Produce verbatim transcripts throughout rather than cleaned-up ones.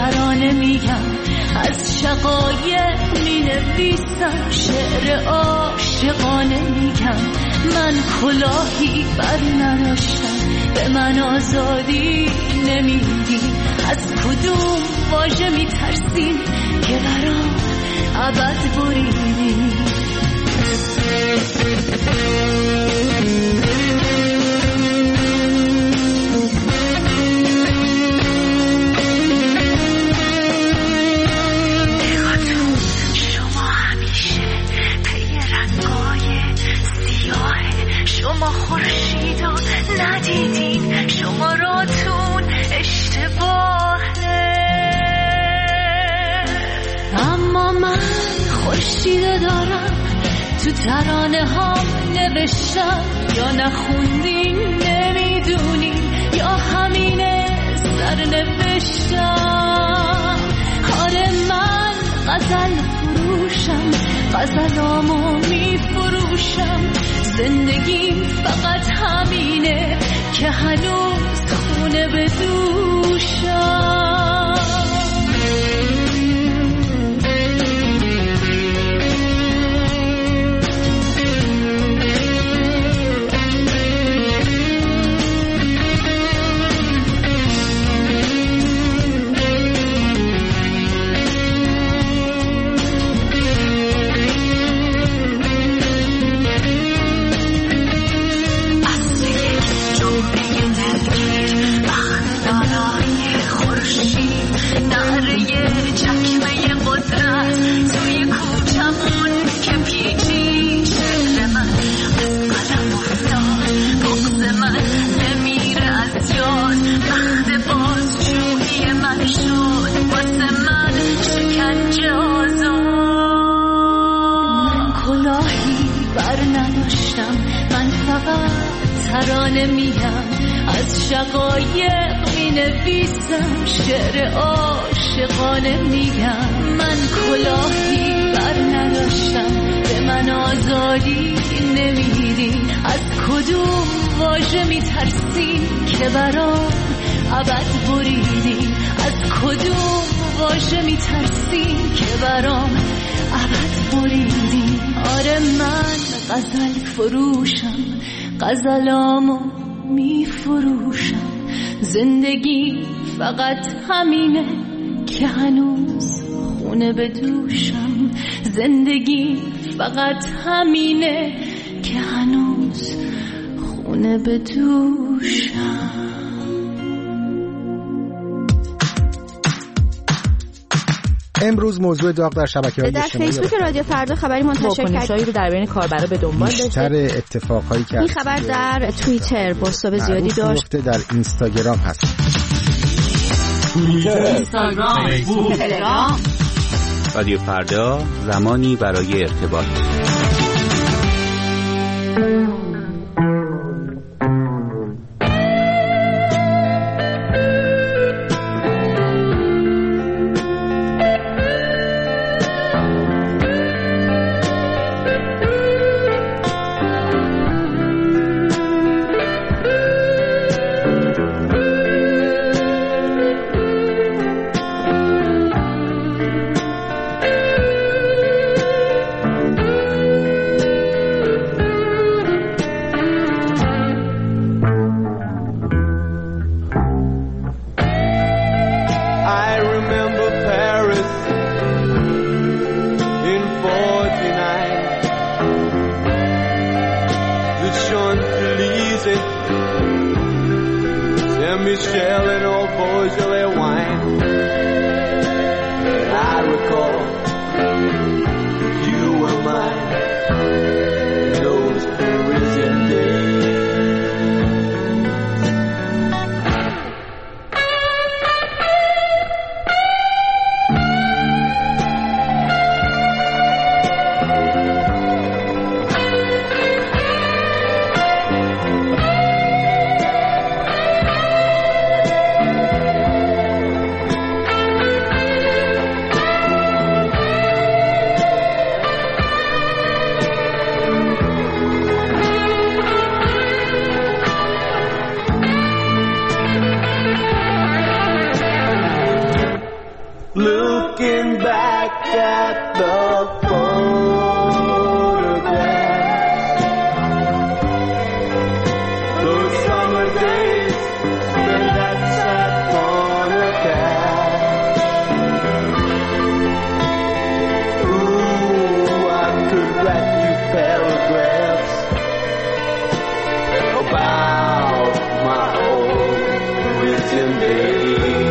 ترانه میگم، از شقایق می نویسم، شعر عاشقانه میگم. من کلاهی بر نداشتم، به من آزادی نمیدی. از کدوم واژه میترسیم که برام ابد بریدی؟ شما خورشیدو ندیدین، شما راتون اشتباهه. اما من خورشیدو دارم، تو ترانه هام نوشتم. یا نخوندین نمیدونین، یا همینه سر نوشتم. آره من غزل فروشم، غزلامو میفروشم. زندگیم فقط همینه که هنوز خونه به دوشم. ترانه میگم، از شقایق می نویسم، شعر عاشقانه میگم. من کلاهی بر نداشتم، به من آزادی نمیدی. از کدوم واژه میترسین که برام ابد بریدی؟ از کدوم واژه میترسین که برام ابد بریدی؟ آره من غزل فروشم، غزلامو میفروشم. زندگی فقط همینه که هنوز خونه به دوشم. زندگی فقط همینه که هنوز خونه به دوشم. امروز موضوع داغ در شبکه‌های اجتماعی در فیسبوک رادیو فردا خبری منتشر کرد رو در بین کاربرا به دنبال داشت. بیشتر اتفاقایی که این خبر در توییتر بوست‌ها زیادی داشت. در اینستاگرام هست. توییتر، اینستاگرام، فیسبوک، تلگرام. رادیو فردا، زمانی برای ارتباط. looking back at the photographs, those summer days spent at Sat Corner Cafe. Ooh, I could write you paragraphs about my old prison days.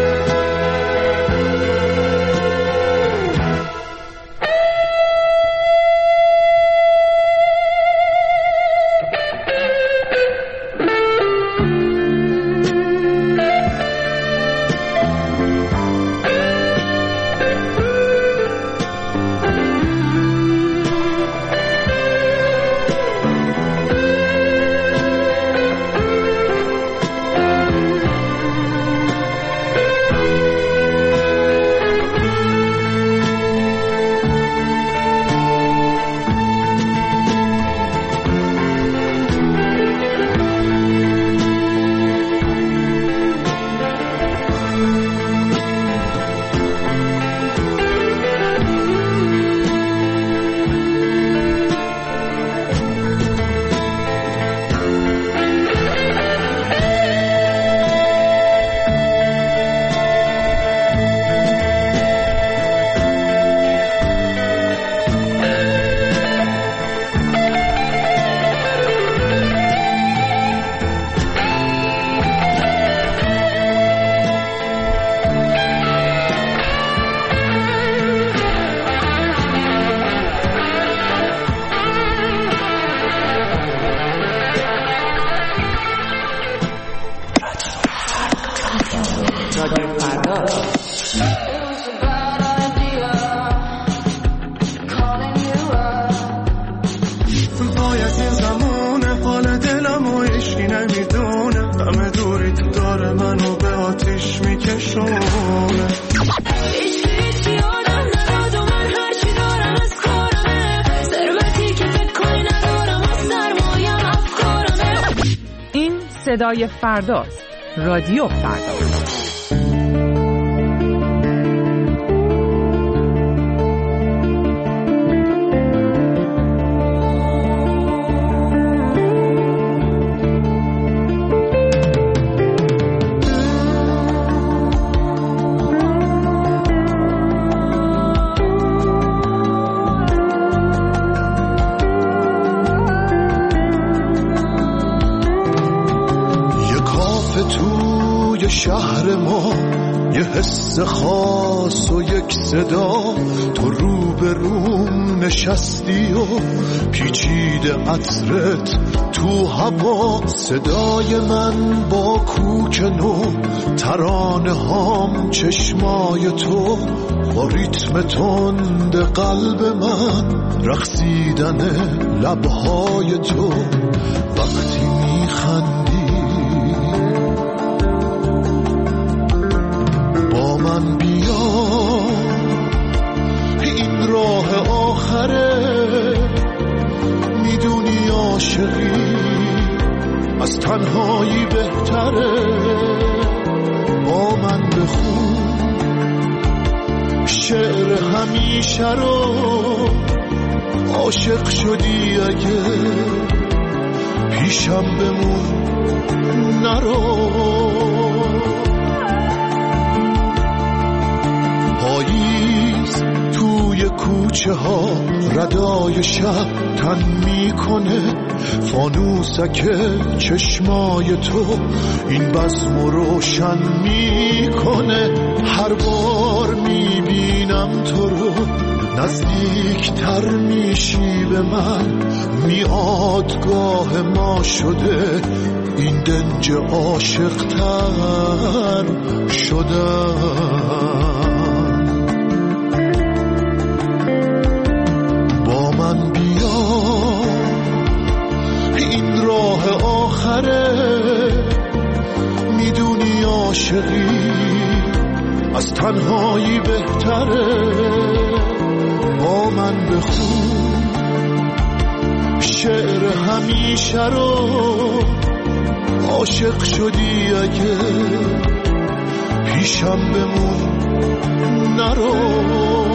صدای فرداست. رادیو فردا. شهر ما یه حس خاص و یک صدا، تو رو به روم نشستی و پیچیده عطرت تو هوا، صدای من با کوک نو، ترانه هام چشمای تو، با ریتم تند قلب من رقصیدن لبهای تو، وقتی میخندی من بیا، این راه آخره، میدونی عاشقی از تنهایی بهتره، با من بخون شعر همیشه رو، عاشق شدی اگه پیشم بمون نرو. پاییز توی کوچه ها ردای شب تن میکنه، فانوسک چشمای تو این بزم روشن میکنه، هر بار میبینم تو رو نزدیک تر میشی به من، میادگاه ما شده این دنج عاشق تر شدن. با من بیا، این راه آخره، میدونی عاشقی از تنهایی بهتره، با من بخون شعر همیشه رو، عاشق شدی اگه پیشم بمون نرو.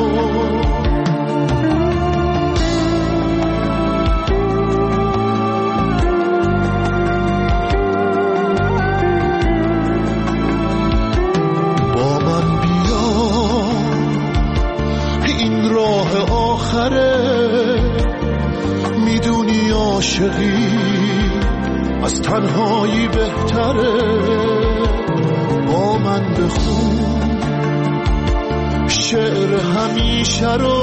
میدونی عاشقی از تنهایی بهتره، با من بخون شعر همیشه رو.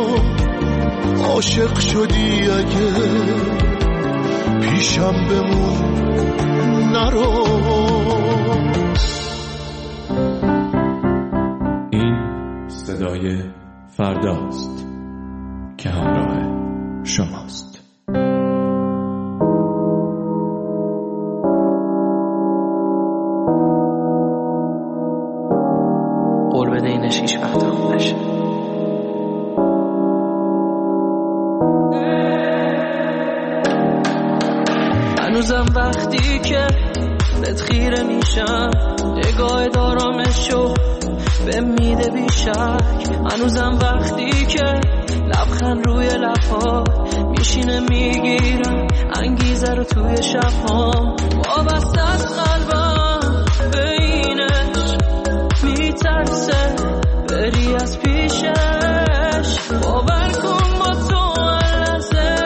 عاشق شدی اگه پیشم بمون نرو. این صدای فرداست که همراه شماست. قول بده اینش هیچ وقت خوب نشه. هنوزم وقتی که بهت خیره میشم، نگاه دارامشو به میده بیشک. هنوزم وقتی که لبخند روی لبها میشینه، میگیرم انگیزه رو توی شبها. وابسته از قلبم به اینش میترسه بری از پیشش. باور کن با تو لحظه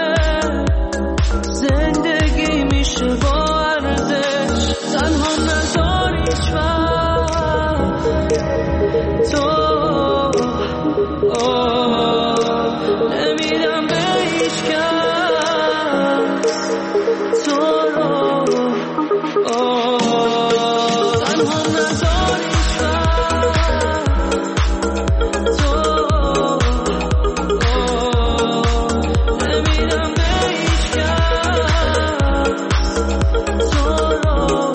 زندگی میشه با ارزش. تنها نذار هیچ وقت تو نمیدم به هیچ کس تو رو. تنها نذار هیچ وقت تو نمیدم به هیچ کس تو رو.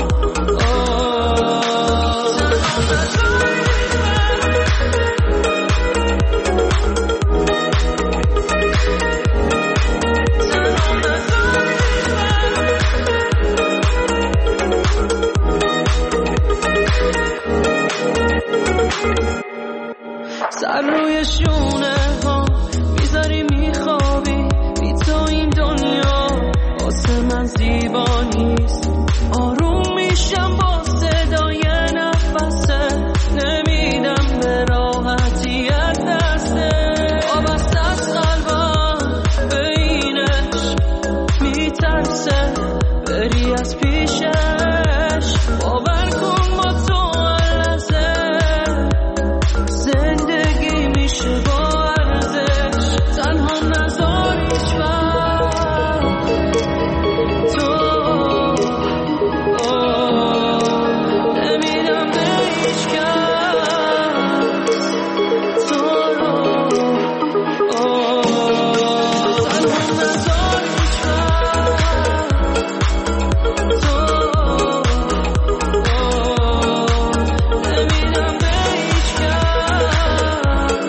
سر روی شونه ها میذاری میخوابی، بی تو این دنیا واسه من زیبا نیست. آروم میشم با صدای نفسه، نمیدم به راحتی از دسته. وابسته از قلبم به اینش میترسه بری از پیشش. باور کن با تو زندگی میشه با ارزش. تنها نذار هیچ وقت تو نمیدم به هیچ کس تو رو. تنها نذار هیچ وقت تو نمیدم به هیچ کس.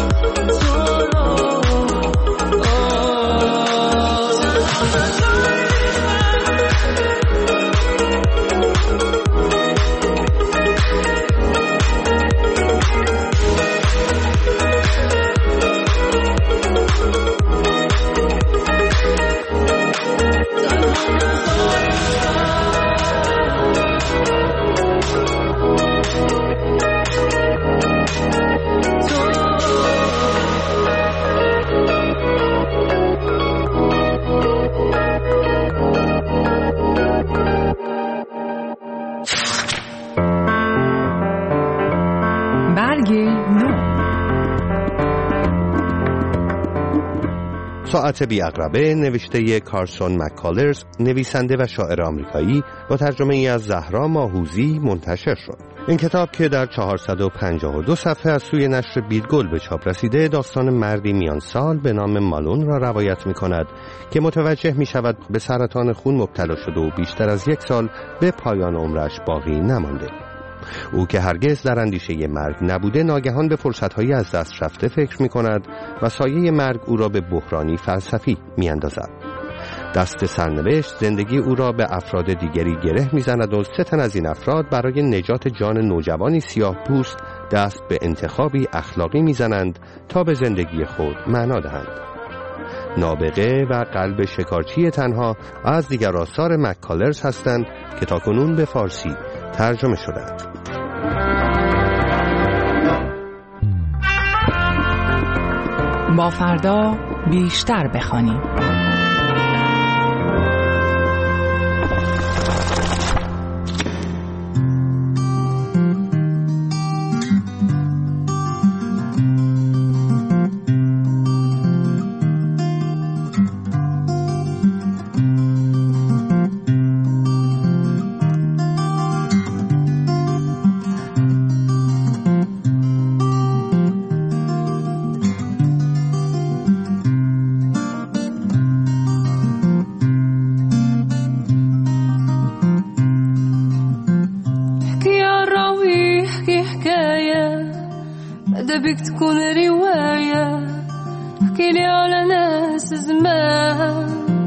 ساعت بی‌عقربه نوشته کارسون مک‌کالرز، نویسنده و شاعر آمریکایی، با ترجمه ای از زهرا ماهوزی منتشر شد. این کتاب که در چهارصد و پنجاه و دو صفحه از سوی نشر بیدگل به چاپ رسیده، داستان مردی میان سال به نام مالون را روایت می کند که متوجه می شود به سرطان خون مبتلا شده و بیشتر از یک سال به پایان عمرش باقی نمانده. او که هرگز در اندیشه مرگ نبوده، ناگهان به فرصت‌های از دست رفته فکر می کند و سایه مرگ او را به بحرانی فلسفی می اندازد. دست سرنوشت زندگی او را به افراد دیگری گره می‌زند و سه تن از این افراد برای نجات جان نوجوانی سیاه پوست دست به انتخابی اخلاقی می‌زنند تا به زندگی خود معنا دهند. نابغه و قلب شکارچی تنها از دیگر آثار مک‌کالرز هستند که تاکنون به فارسی ترجمه شدند. با فردا بیشتر بخوانیم. بدك تكون رواية احكي لي على ناس زمان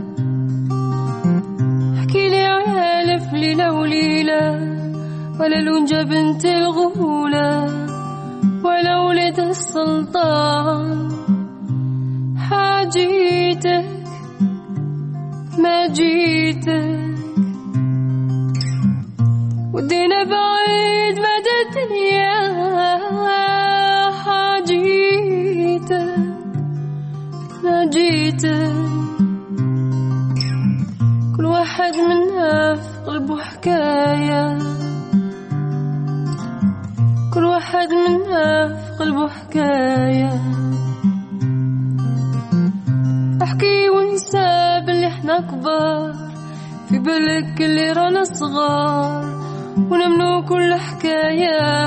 احكي لي على ألف ليلة وليلة ولا لونجة بنت الغولة ولا ولد السلطان حاجيتك ما جيتك ودينا بعيد مدى الدنيا حاجيتك ما جيتك كل واحد منا في قلبه حكاية كل واحد منا في قلبه حكاية احكي وانسى باللي احنا كبار في بالك اللي رانا صغار ونمنو كل حكاية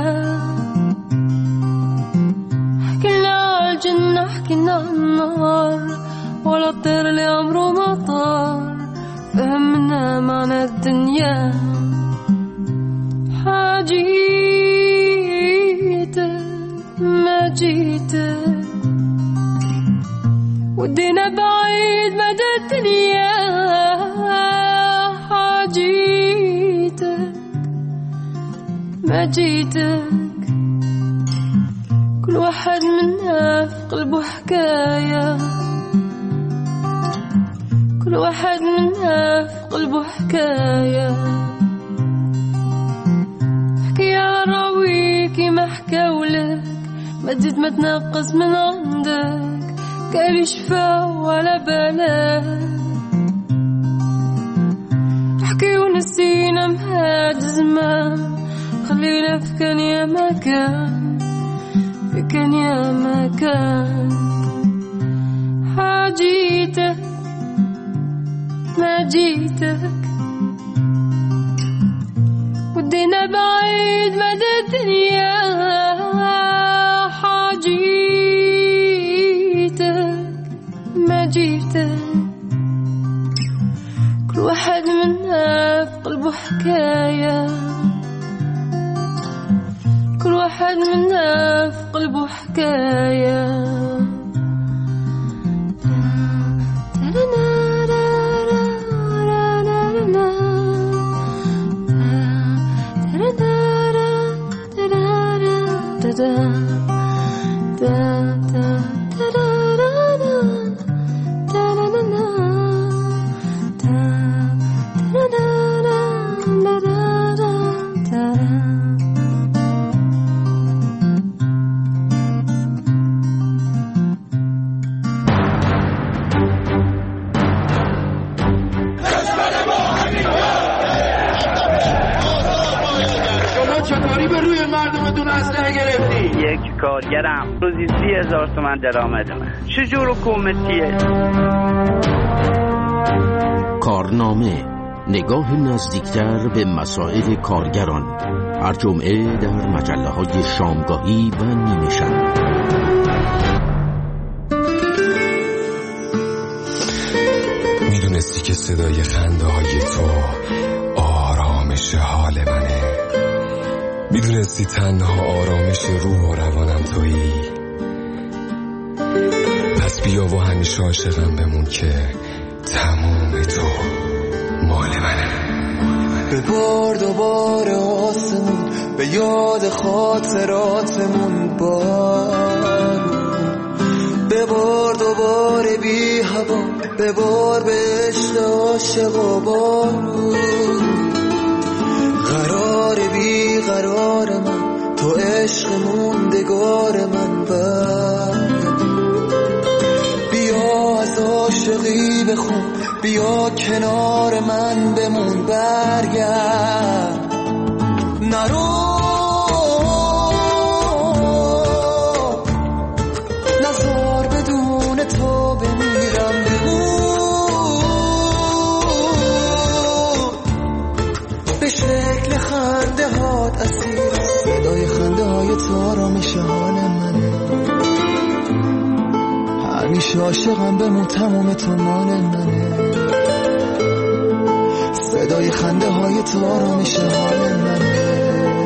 حكينا عالجنة حكينا عالنار ولا الطير اللي عمره ما طار فهمنا معنى الدنيا حاجيتك ما جيتك ودينا بعيد مدى الدنيا حاجيتك ما جيتك كل واحد منا في قلبه حكاية كل واحد منا في قلبه حكاية حكي على راويكي ما حكاولك ما تزيد ما تنقص من عندك قالي شفا ولا بلاك حكي ونسينا مهاد زمان خلينا في كان يا مكان في كان يا مكان حاجيتك ما جيتك ودينا بعيد مدى الدنيا حاجيتك ما جيتك كل واحد منا في قلبه حكاية كل واحد منا في قلبه حكاية کارگرم روزی سی هزار تومن درآمد من چجور حکومتیه؟ کارنامه نگاه نزدیکتر به مسائل کارگران هر جمعه در مجله های شامگاهی و نیمه شب. میدونستی که صدای خنده های تو آرامش حال منه؟ میدونستی تنها آرامش روح و روانم تویی؟ پس بیا و همیشه عاشقم بمون که تموم تو مال منه. به بار دوباره آسمون به یاد خاطراتمون بارون، به بار دوباره بی هوا به بار به عشق عاشقا بارون. قرار بی قرار من تو عشق موندگار من بر، بیا از عاشقی بخون، بیا کنار من بمون، برگرد نرو، نزار بدون تو بمیرم، بگو به شکل خنده هات اسیر، صدای خنده های تو آرامش حال منه. همیشه عاشقم بمون، تمام تو مال منه. صدای خنده های تو آرامش حال منه.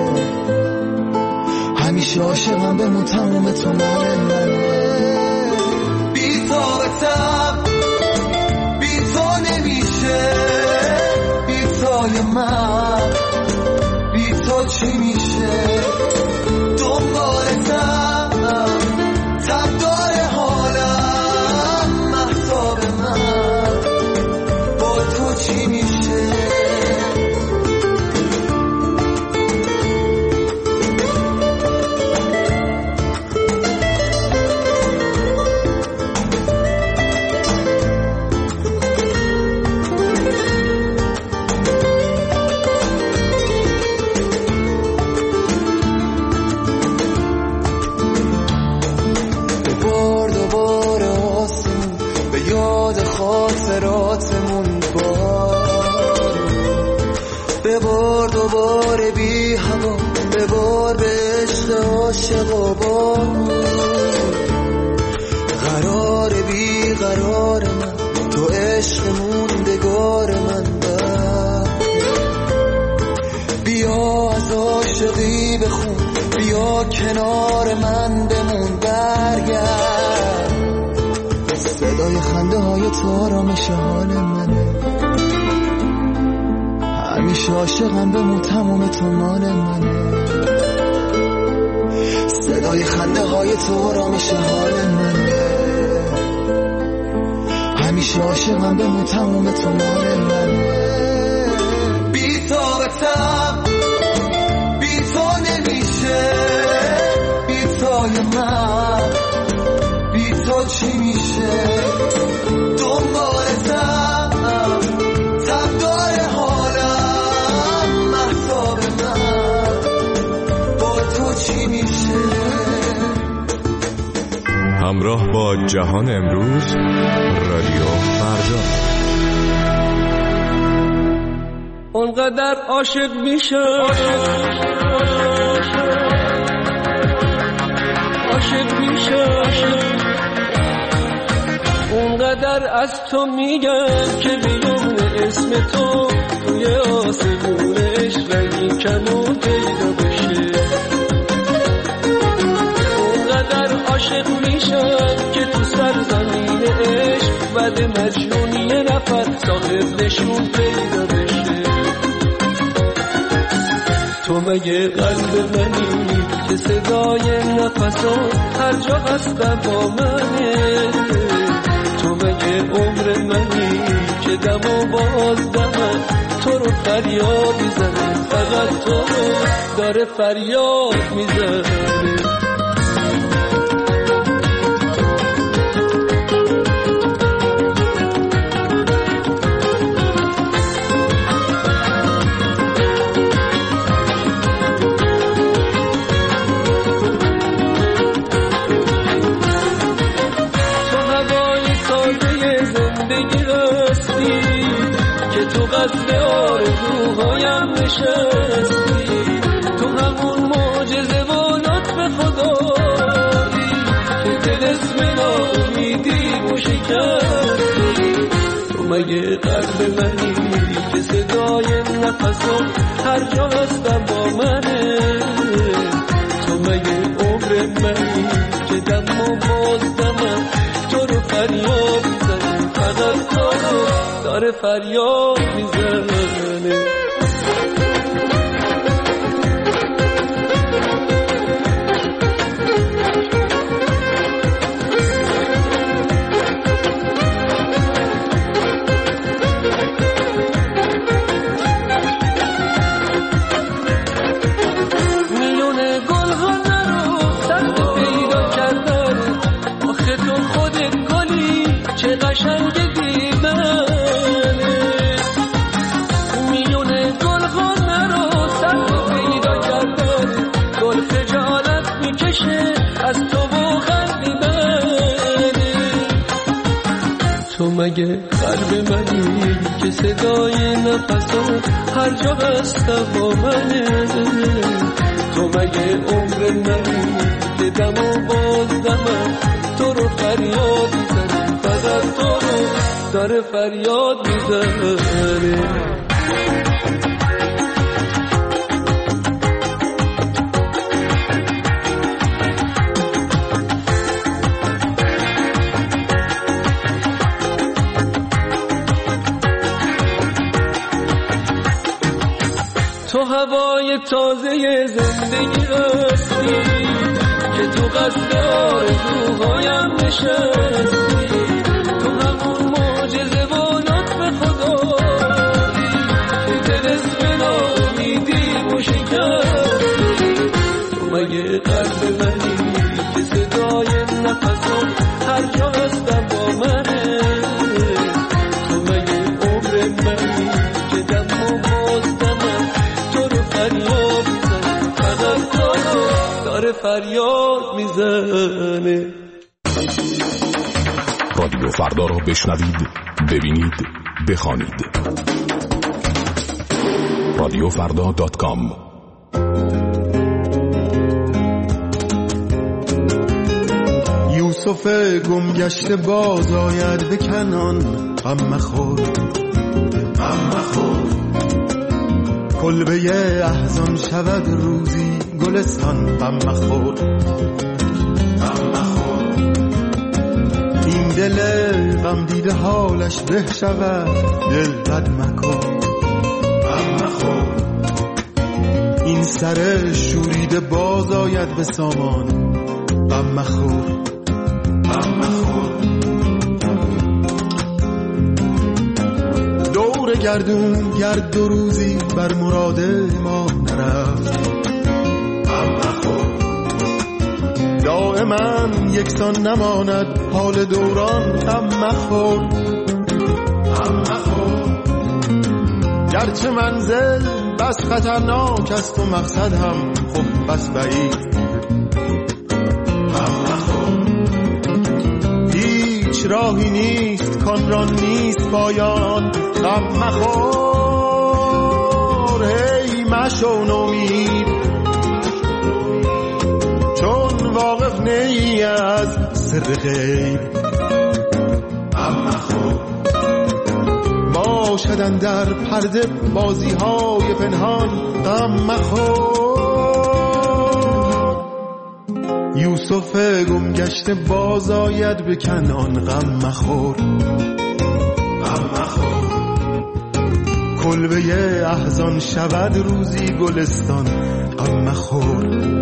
همیشه عاشقم بمون، تمام تو مال منه. بی طاقتم، بی تو نمیشه، بی تای من، بی تو چی میشه؟ دنبالتم، تب داره حالم، مهتاب من، با تو چی میشه؟ خاطراتمون بار، به بار دوباره بی هوا به بار به عشق عاشقا بار. قرار بی قرار من تو عشق موندگار من بر، بیا از عاشقی بخون، بیا کنار من بمون، برگرد صدای خنده های تو آرامش حال منه. همیشه عاشقم بمون، تمام تو مال منه. صدای خنده های تو آرامش حال منه. همیشه عاشقم بمون، تمام تو مال منه. بی طاقتم، بی تو نمیشه، بی تای من، بی تو چی میشه؟ دنبالتم، تب داره حالم، مهتاب من، با تو چی میشه؟ همراه با جهان امروز، رادیو فردا. اونقدر عاشق میشه، عاشق میشه، اونقدر از تو میگم که بیان اسم تو توی آسمونش رنگی کم و پیدا بشه. اونقدر عاشق میشم که تو سرزمین عشق بعد مجنون یه نفر صاحب نشون پیدا بشه. تو مگه قلب منی که صدای نفسات هر جا هستم با منه؟ تو مگه عمر منی که دم و باز دمم تو رو فریاد میزنه، فقط تو رو داره فریاد میزنه. تو قصد آرزوهایم نشستی، تو همون معجزه و لطف خدایی که طلسم ناامیدی و شکستی. تو مگه قلب منی که صدای نفسم هر جا هستم با منه؟ تو مگه عمر منی که دم و باز دمم تو رو رو فریاد میزنه، فقط تو رو داره فریاد میزنه. از تو و قلبی منه، تو مگه قلب منی که صدای نفسات هر جا بسته با منه، تو مگه عمر منی که دم و باز دمم تو رو فریاد میزنه، فقط تو رو داره فریاد میزنه. تو هوای تازه زندگی هستی که تو قصد آرزوهایم نشستی، تو همون معجزه و لطف خدایی که دل از ناامیدی و شکستی، تو مگه قلب منی که صدای نفسات هر جا هستم با منه، تو مگه عمر منی که دم و باز دمم فریاد میزنه، فقط تو رو داره فریاد میزنه. رادیو فردا رو بشنوید، ببینید، بخوانید. رادیو فردا دات کام. یوسف گم گشته باز آید به کنان، غم مخور غم مخور، کلبه احزان شود روزی گلستان، غم مخور غم مخور، این دل غم دیده حالش به شود، دل بد مکن غم مخور، این سر شوریده باز آید به سامان، غم مخور غم مخور، دور گردون گرد دو روزی بر مراد ما نرفت، غم مخور، دائما یکسان نماند حال دوران، غم مخور غم مخور، گرچه منزل بس خطرناک است و مقصد هم خب بس بعید، غم مخور، هیچ راهی نیست کان را نیست پایان، غم مخور، هی مشو نومید چون واقف نی از سر غیب، غم مخور، باشدن در پرده بازی های پنهان، غم مخور، یوسف گم گشته باز آید به کنان، غم مخور غم مخور، کلبه احزان شود روزی گلستان، غم مخور